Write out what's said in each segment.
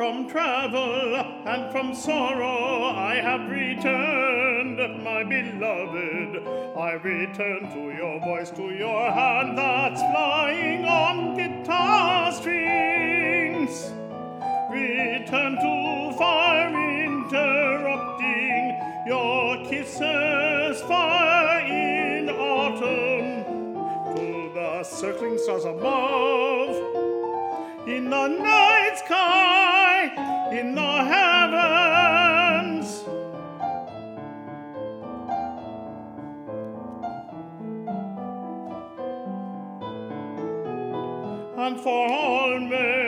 From travel and from sorrow I have returned, my beloved. I return to your voice, to your hand that's flying on guitar strings. Return to fire interrupting your kisses, fire in autumn, to the circling stars above, in the night sky, in the heavens. And for all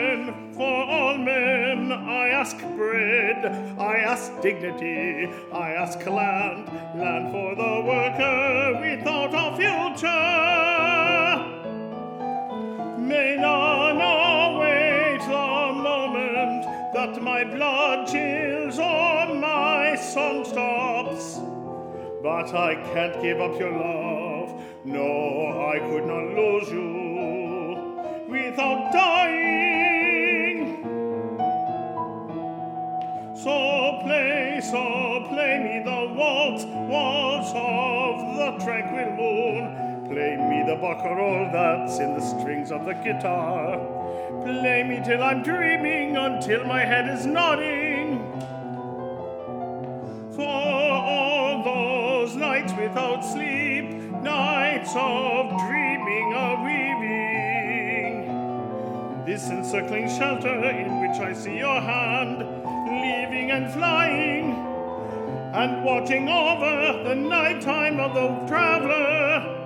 men, I ask bread, I ask dignity, I ask land for the worker without a future. May none await the moment that my blood chills or my song stops. But I can't give up your love, no, I could not lose you without dying. So play me the waltz of the tranquil moon. Play me the barcarolle that's in the strings of the guitar. Play me till I'm dreaming, until my head is nodding. For all those nights without sleep, nights of dreaming, of weaving, this encircling shelter in which I see your hand, leaving and flying, and watching over the night time of the traveler,